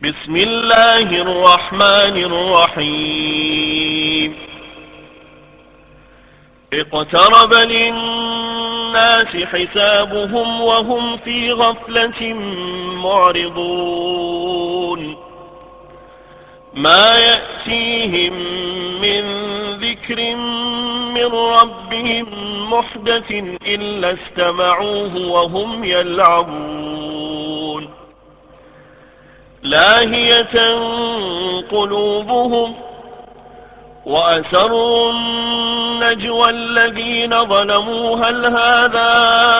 بسم الله الرحمن الرحيم. اقترب للناس حسابهم وهم في غفلة معرضون. ما يأتيهم من ذكر من ربهم محدث إلا استمعوه وهم يلعبون. لاهية قلوبهم وأسروا النجوى الذين ظلموا هل هذا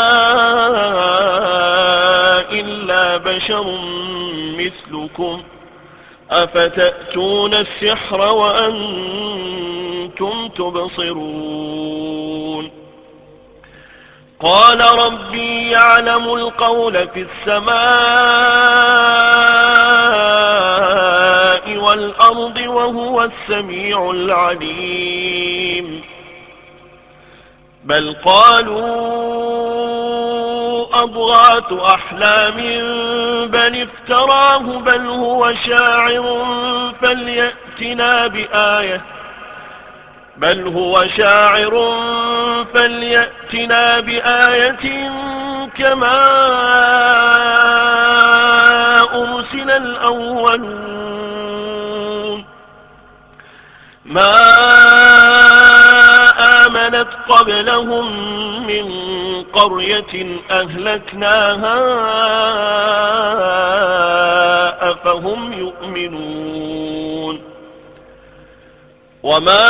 إلا بشر مثلكم أفتأتون السحر وأنتم تبصرون. قال ربي يعلم القول في السماء والأرض وهو السميع العليم. بل قالوا أضغاث أحلام بل افتراه بل هو شاعر فليأتنا بآية كما أرسل الأولون. ما آمنت قبلهم من قرية أهلكناها أفهم يؤمنون. وما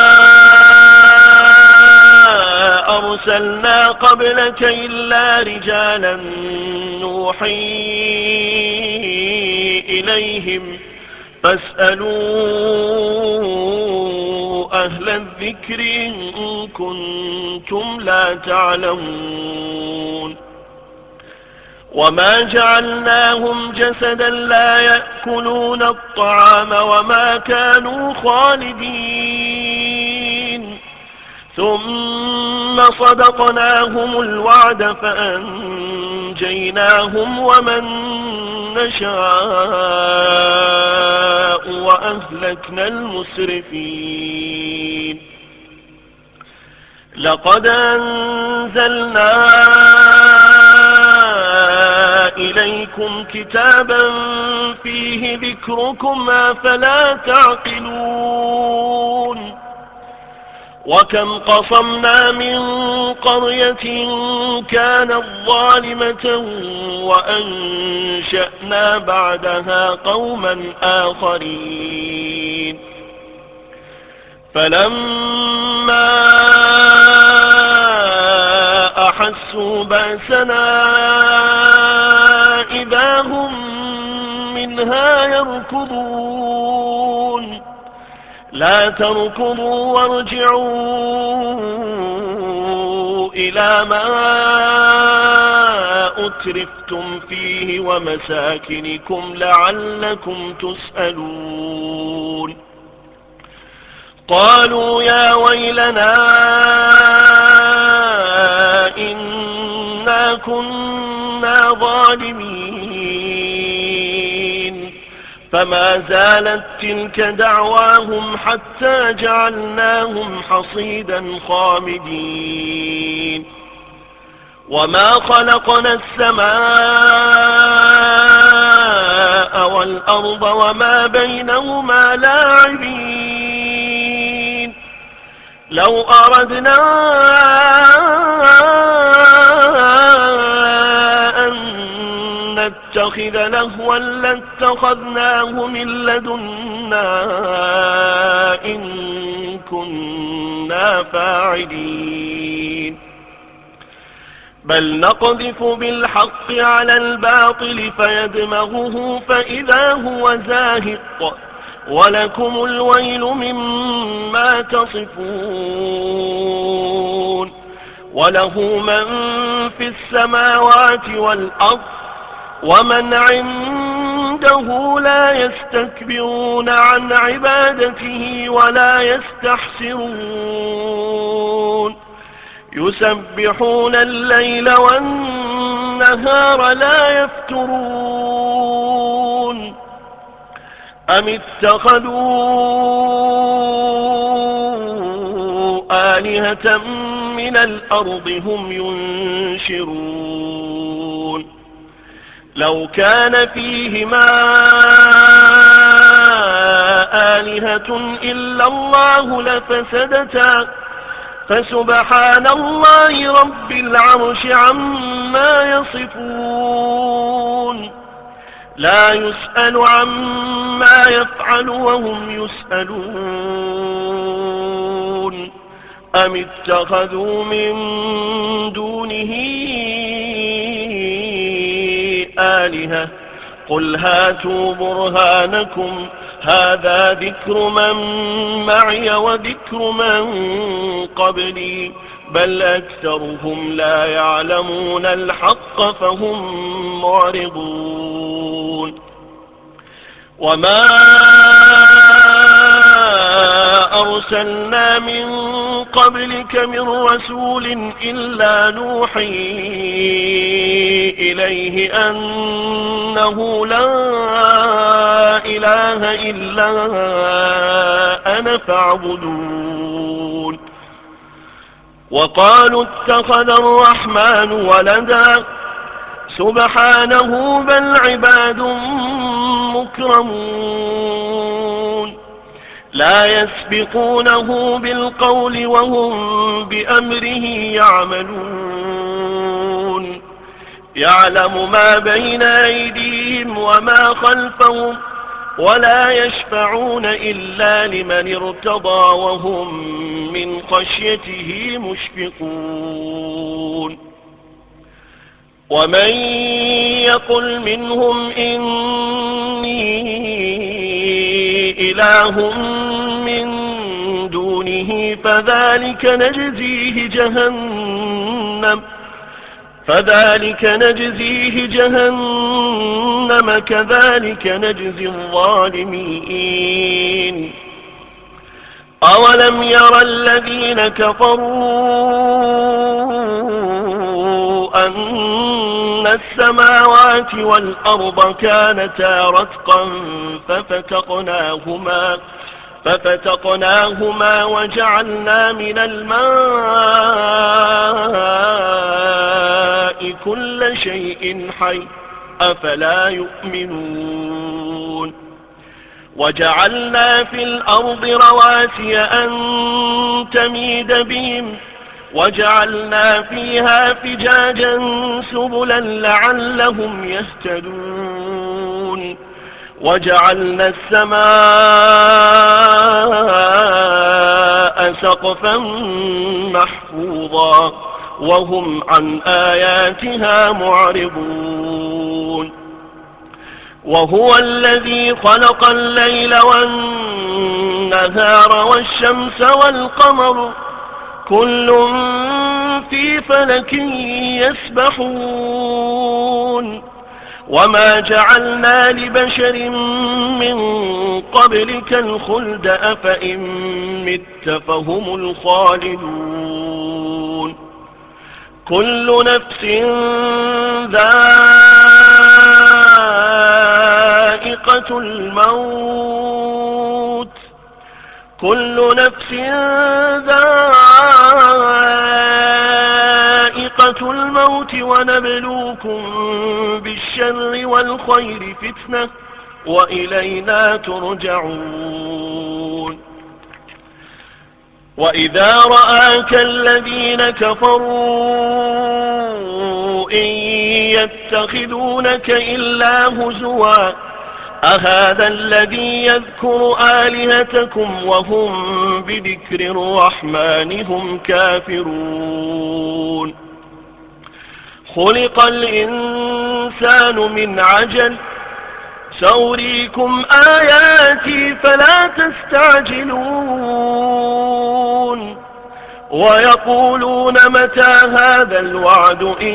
أرسلنا قبلك إلا رجالا نوحي إليهم فاسألوا أهل الذكر إن كنتم لا تعلمون. وما جعلناهم جسدا لا يأكلون الطعام وما كانوا خالدين ثم صدقناهم الوعد فأنجيناهم ومن نشاء وأهلكنا المسرفين. لقد أنزلنا إليكم كتابا فيه ذكركم أفلا تعقلون. وكم قصمنا من قرية كانت ظالمة وأنشأنا بعدها قوما آخرين. فلما أحسوا بأسنا إذا هم منها يركضون. لا تركضوا وارجعوا إلى ما أترفتم فيه ومساكنكم لعلكم تسألون. قالوا يا ويلنا إنا كنا ظالمين. فما زالت تلك دعواهم حتى جعلناهم حصيدا خامدين. وما خلقنا السماء والأرض وما بينهما لاعبين. لو أردنا أن نتخذ لهوا لاتخذناه من لدنا إن كنا فاعلين. بل نقذف بالحق على الباطل فيدمغه فإذا هو زاهق ولكم الويل مما تصفون. وله من في السماوات والأرض ومن عنده لا يستكبرون عن عبادته ولا يستحسرون. يسبحون الليل والنهار لا يفترون. أم اتخذوا آلهة من الأرض هم ينشرون لو كان فيهما آلهة إلا الله لفسدتا فسبحان الله رب العرش عما يصفون لا يسأل عما يفعل وهم يسألون أم اتخذوا من دونه آلهة قل هاتوا برهانكم هذا ذكر من معي وذكر من قبلي بل أكثرهم لا يعلمون الحق فهم معرضون وما أرسلنا من قبلك من رسول إلا نوحي إليه أنه لا إله إلا أنا فاعبدون وقالوا اتخذ الرحمن ولدا سبحانه بل عباد مكرمون لا يسبقونه بالقول وهم بأمره يعملون يعلم ما بين أيديهم وما خلفهم ولا يشفعون إلا لمن ارتضى وهم من خشيته مشفقون ومن يقل منهم إني إله من دونه فذلك نجزيه جهنم كذلك نجزي الظالمين أولم ير الذين كفروا أن السماوات والأرض كانتا رتقا ففتقناهما وجعلنا من الماء كل شيء حي أفلا يؤمنون وجعلنا في الأرض رواسي أن تميد بهم وجعلنا فيها فجاجا سبلا لعلهم يهتدون وجعلنا السماء سقفا محفوظا وهم عن آياتها معرضون وهو الذي خلق الليل والنهار والشمس والقمر كل في فلك يسبحون وما جعلنا لبشر من قبلك الخلد أفإن مت فهم الخالدون كل نفس ذائقة الموت ونبلوكم بالشر والخير فتنة وإلينا ترجعون وإذا رآك الذين كفروا إن يتخذونك إلا هزوا أهذا الذي يذكر آلهتكم وهم بذكر الرحمن هم كافرون خلق الإنسان من عجل سأريكم آياتي فلا تستعجلون ويقولون متى هذا الوعد إن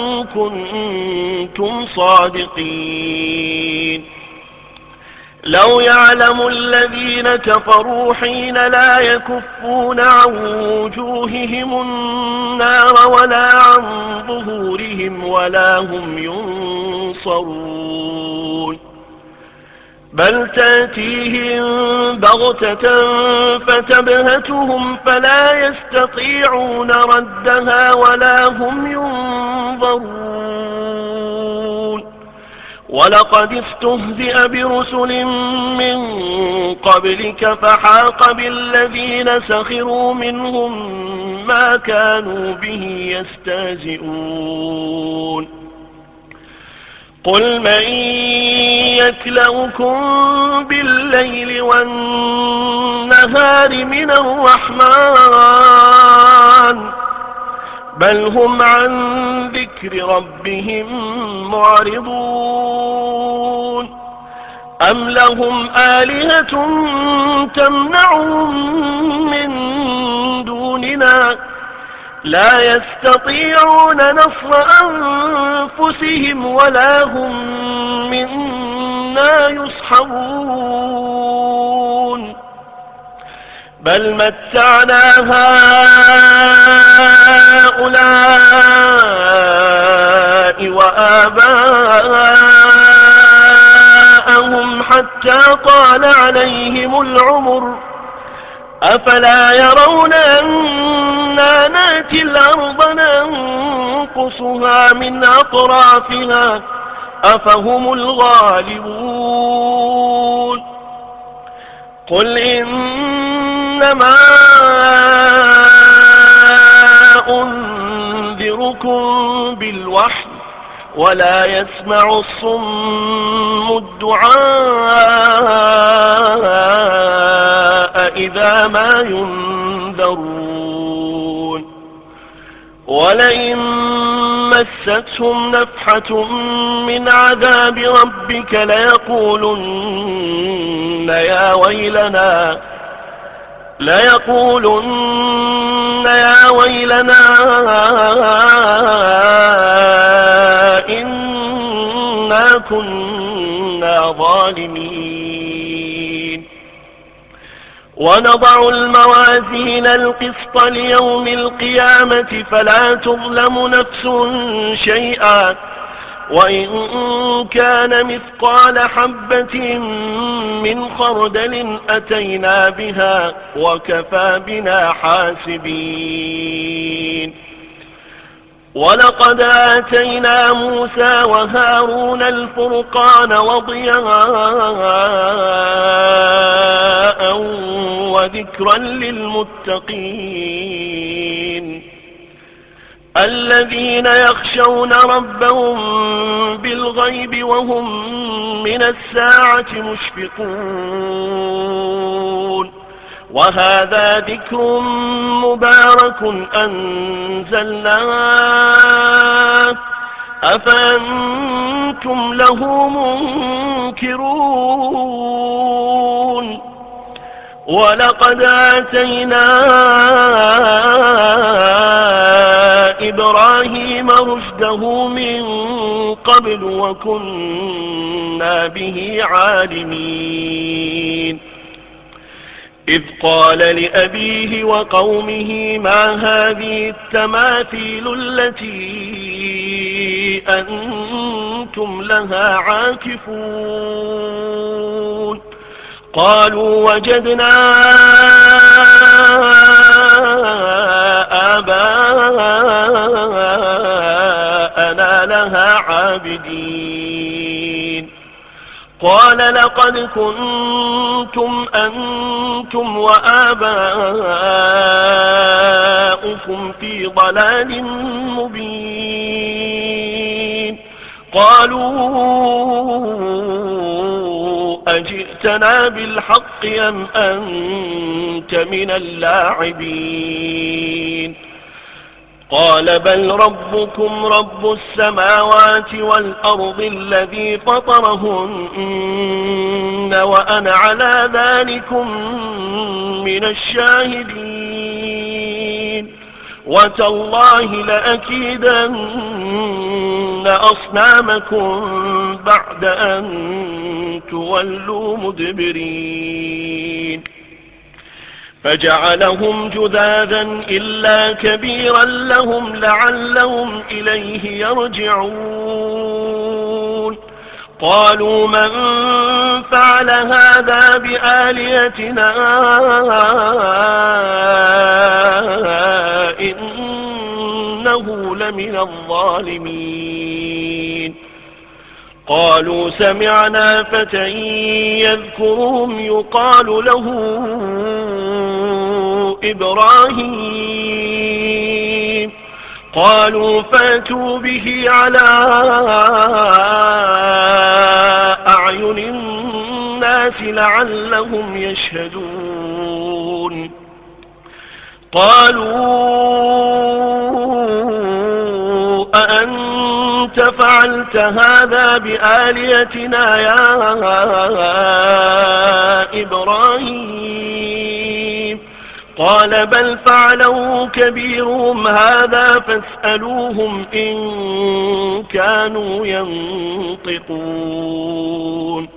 كنتم صادقين لو يعلم الذين كفروا حين لا يكفون عن وجوههم النار ولا عن ظهورهم ولا هم ينصرون بل تأتيهم بغتة فتبهتهم فلا يستطيعون ردها ولا هم ينظرون ولقد استهزئ برسل من قبلك فحاق بالذين سخروا منهم ما كانوا به يستهزئون قل من يكلؤكم بالليل والنهار من الرحمن بل هم عن ذكر ربهم معرضون أم لهم آلهة تمنعهم من دوننا لا يستطيعون نصر أنفسهم ولا هم منا يصحبون بل متعنا هؤلاء وآباءهم حتى طال عليهم العمر أفلا يرون أنا نأتي الأرض ننقصها من أطرافها أفهم الغالبون قل إنما أنذركم بالوحي ولا يسمع الصم الدعاء إذا ما ينذرون ولئن مستهم نفحة من عذاب ربك ليقولن يا ويلنا إنا كنا ظالمين ونضع الموازين القسط ليوم القيامة فلا تظلم نفس شيئا وإن كان مثقال حبة من خردل أتينا بها وكفى بنا حاسبين ولقد آتينا موسى وهارون الفرقان وضياء وذكرا للمتقين الذين يخشون ربهم بالغيب وهم من الساعة مشفقون وهذا ذكر مبارك أنزلناه أفأنتم له منكرون ولقد آتينا إبراهيم رشده من قبل وكنا به عالمين إذ قال لأبيه وقومه ما هذه التماثيل التي أنتم لها عاكفون قالوا وجدنا آباءنا لها عابدين قال لقد كنتم أنتم وآباؤكم في ضلال مبين قالوا أجئتنا بالحق أم أنت من اللاعبين قال بل ربكم رب السماوات والأرض الذي فطرهن وأنا على ذلكم من الشاهدين وتالله لأكيدن أصنامكم بعد أن تولوا مدبرين فجعلهم جذاذا إلا كبيرا لهم لعلهم إليه يرجعون قالوا من فعل هذا بآلهتنا إنه لمن الظالمين. قالوا سمعنا فتى يذكرهم يقال له إبراهيم. قالوا فاتوا به على أعين الناس لعلهم يشهدون. قالوا أأنت فعلت هذا بآلهتنا يا إبراهيم؟ قال بل فعله كبيرهم هذا فاسألوهم إن كانوا ينطقون.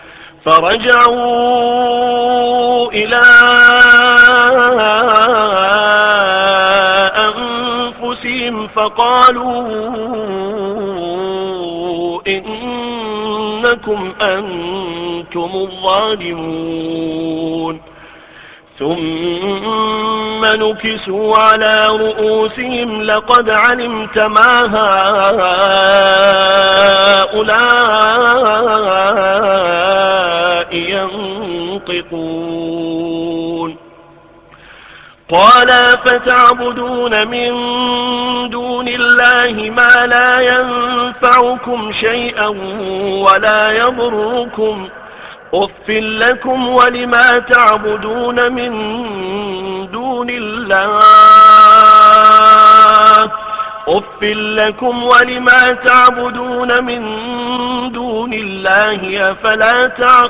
فرجعوا إلى أنفسهم فقالوا إنكم أنتم الظالمون. ثم نكسوا على رؤوسهم لقد علمت ما هؤلاء ينطقون. قال فتعبدون من دون الله ما لا ينفعكم شيئا ولا يضركم أف لكم ولما تعبدون من دون الله أف لكم ولما تعبدون من دون الله أفلا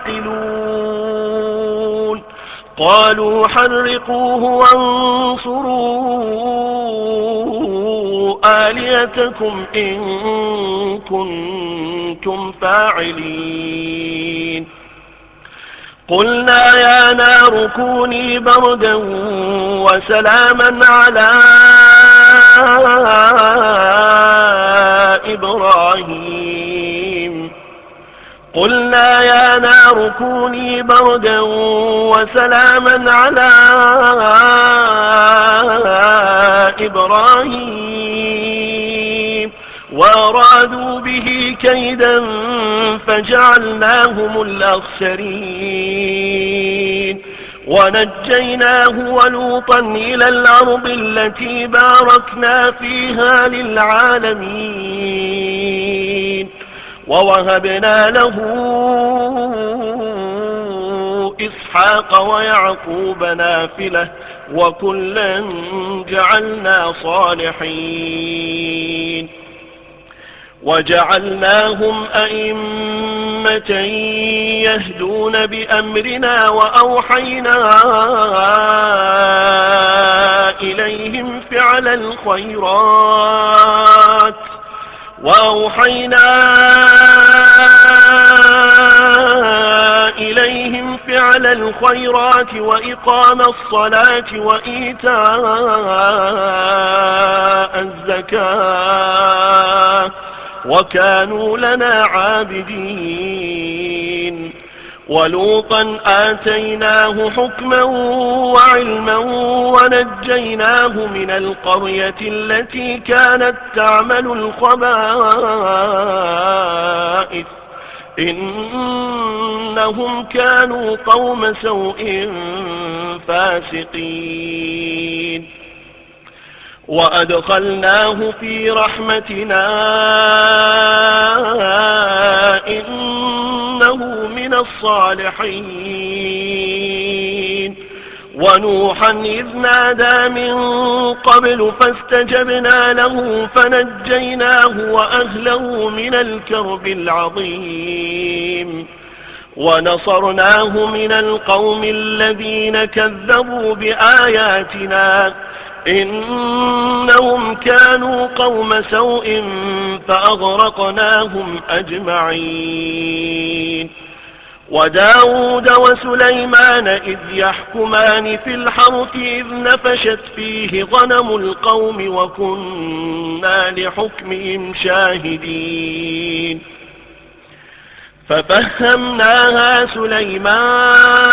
تعقلون. قالوا حرقوه وانصروا آلهتكم إن كنتم فاعلين. قلنا يا نار كوني بردا وسلاما على إبراهيم. قلنا يا نار كوني بردا وسلاما على إبراهيم وأرادوا به كيدا فجعلناهم الأخسرين. ونجيناه ولوطا إلى الأرض التي باركنا فيها للعالمين. ووهبنا له إسحاق ويعقوب نافلة وكلا جعلنا صالحين. وجعلناهم أئمة يهدون بأمرنا وأوحينا إليهم فعل الخيرات وإقام الصلاة وإيتاء الزكاة وكانوا لنا عابدين. ولوطا آتيناه حكما وعلما ونجيناه من القرية التي كانت تعمل الخبائث إنهم كانوا قوم سوء فاسقين. وأدخلناه في رحمتنا إنه من الصالحين. ونوحا إذ نادى من قبل فاستجبنا له فنجيناه وأهله من الكرب العظيم. ونصرناه من القوم الذين كذبوا بآياتنا إنهم كانوا قوم سوء فأغرقناهم أجمعين. وداود وسليمان إذ يحكمان في الحرث إذ نفشت فيه غنم القوم وكنا لحكمهم شاهدين. ففهمناها سليمان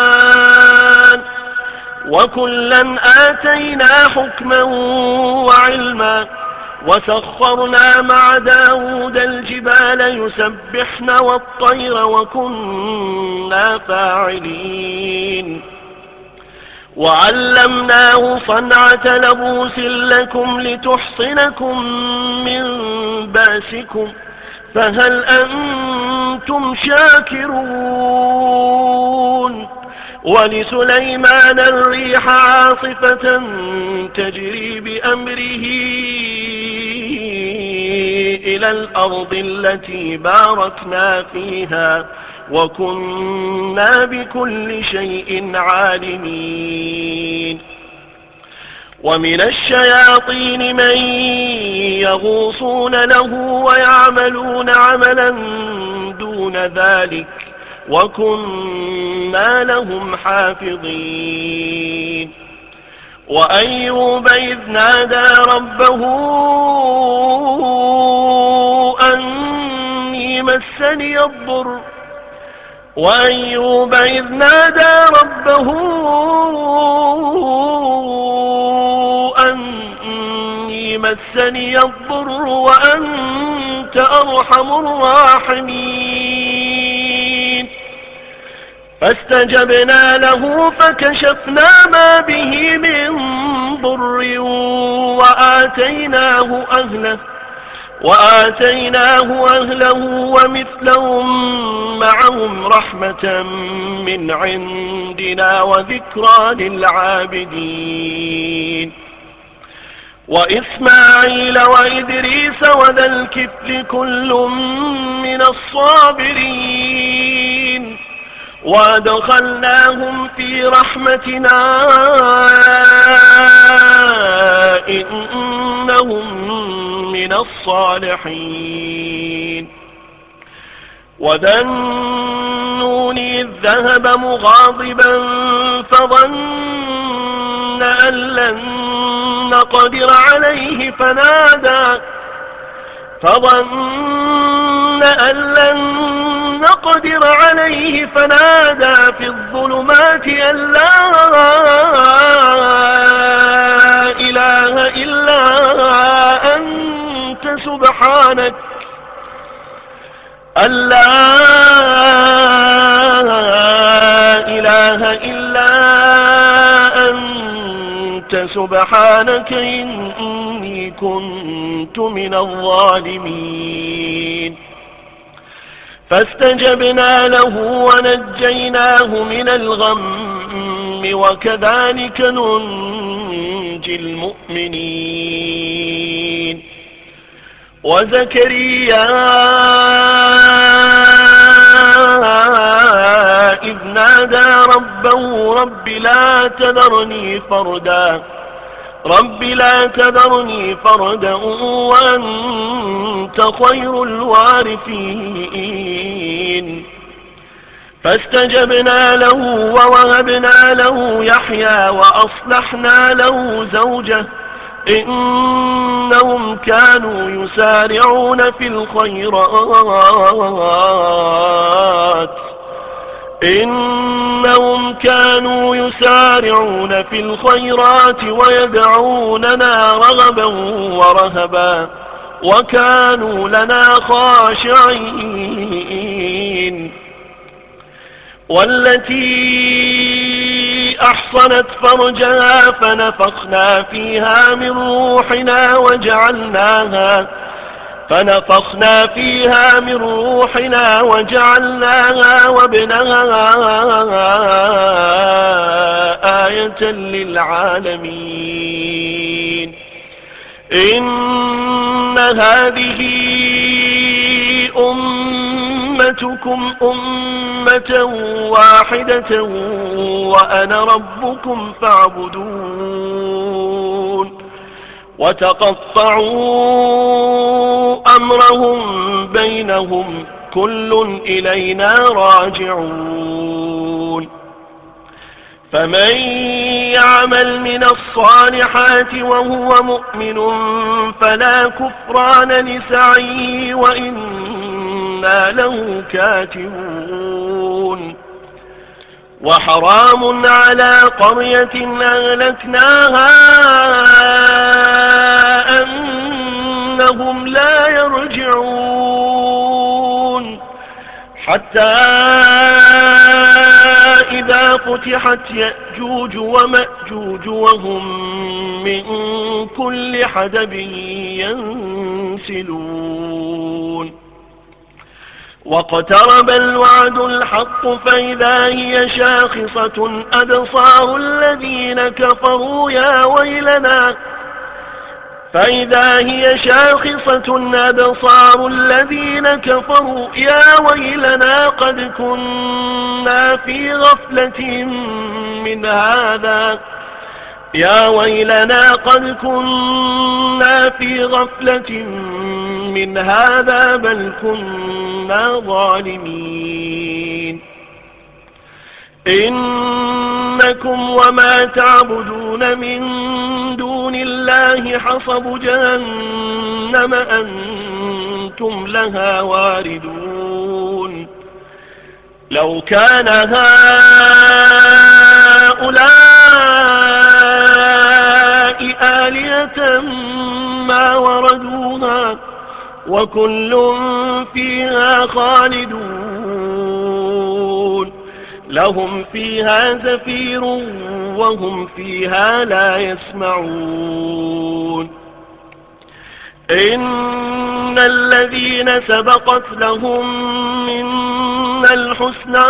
وكلا آتينا حكما وعلما وسخرنا مع داود الجبال يسبحن والطير وكنا فاعلين وعلمناه صنعة لبوس لكم لتحصنكم من باسكم فهل أنتم شاكرون ولسليمان الريح عاصفة تجري بأمره إلى الأرض التي باركنا فيها وكنا بكل شيء عالمين ومن الشياطين من يغوصون له ويعملون عملا دون ذلك وكنا لهم حافظين وأيوب إذ نادى ربه أني مسني الضر وأنت أرحم الراحمين فاستجبنا له فكشفنا ما به من ضر وآتيناه أهله ومثلهم معهم رحمة من عندنا وذكرى للعابدين وإسماعيل وإدريس وذا الكفل كل من الصابرين وأدخلناهم في رحمتنا إنهم من الصالحين وذا النون إذ ذهب مغاضبا فظن أن لن نقدر عليه فنادى في الظلمات أن لا إله إلا أنت سبحانك إني كنت من الظالمين فاستجبنا له ونجيناه من الغم وكذلك ننجي المؤمنين وزكريا إذ نادى ربه رب لا تذرني فردا وأنت خير الوارثين فاستجبنا له ووهبنا له يحيى وأصلحنا له زوجه إنهم كانوا يسارعون في الخيرات ويدعوننا رغبا ورهبا وكانوا لنا خاشعين والتي أحصنت فرجها فنفخنا فيها من روحنا وجعلناها وابنها آية للعالمين إن هذه أمتكم أمة واحدة وأنا ربكم فاعبدون وتقطعوا أمرهم بينهم كل إلينا راجعون فمن يعمل من الصالحات وهو مؤمن فلا كفران لسعيه وإنا وإنا له كاتبون وحرام على قرية أهلكناها أنهم لا يرجعون حتى إذا فتحت يأجوج ومأجوج وهم من كل حدب ينسلون واقترب الوعد الحق فإذا هي شاخصة أبصار الذين كفروا يا ويلنا قد كنا في غفلة من هذا بل كنا ظالمين إنكم وما تعبدون من دون الله حصب جهنم أنتم لها واردون لو كان هؤلاء آلهة ما وردوها وكل فيها خالدون لهم فيها زفير وهم فيها لا يسمعون إن الذين سبقت لهم منا الحسنى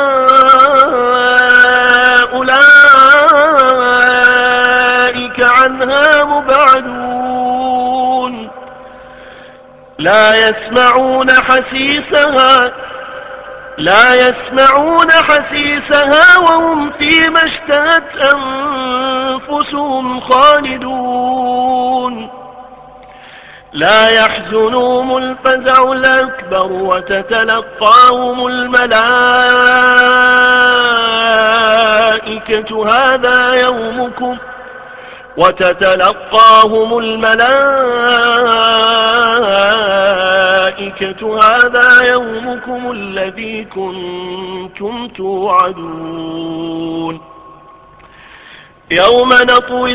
أولئك عنها مبعدون لا يسمعون حسيسها وهم فيما اشتهت أنفسهم خالدون لا يحزنهم الفزع الأكبر وتتلقاهم الملائكة هذا يومكم الذي كنتم توعدون يوم نطوي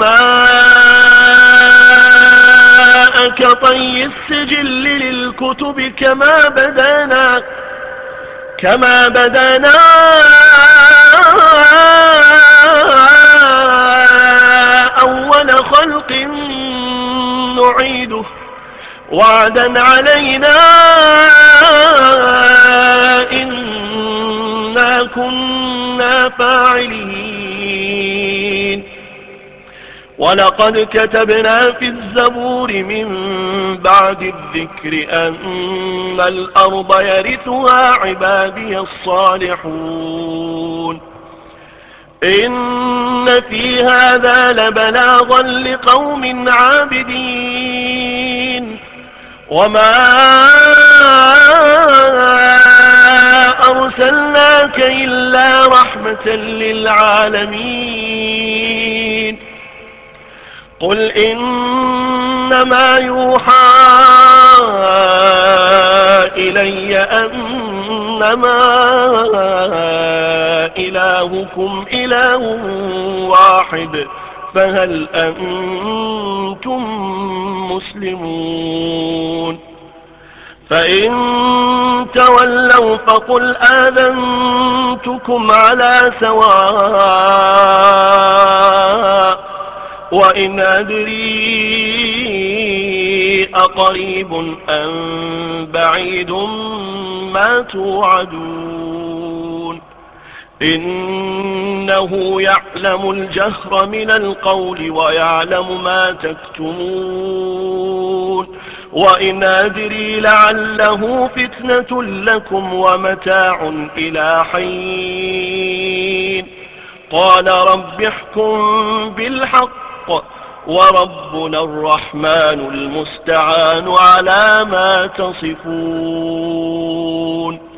السماء كطي السجل للكتب كما بدانا أول خلق نعيده وعدا علينا إنا كنا فاعلين ولقد كتبنا في الزبور من بعد الذكر أن الأرض يرثها عبادي الصالحون إن في هذا لبلاغا لقوم عابدين وما أرسلناك إلا رحمة للعالمين قل إنما يوحى إلي أنما إلهكم إله واحد فهل أنتم مسلمون فإن تولوا فقل آذنتكم على سواء وإن أدري أقريب أم بعيد ما توعدون إنه يعلم الجهر من القول ويعلم ما تكتمون وإن أدري لعله فتنة لكم ومتاع إلى حين قال رب احكم بالحق وربنا الرحمن المستعان على ما تصفون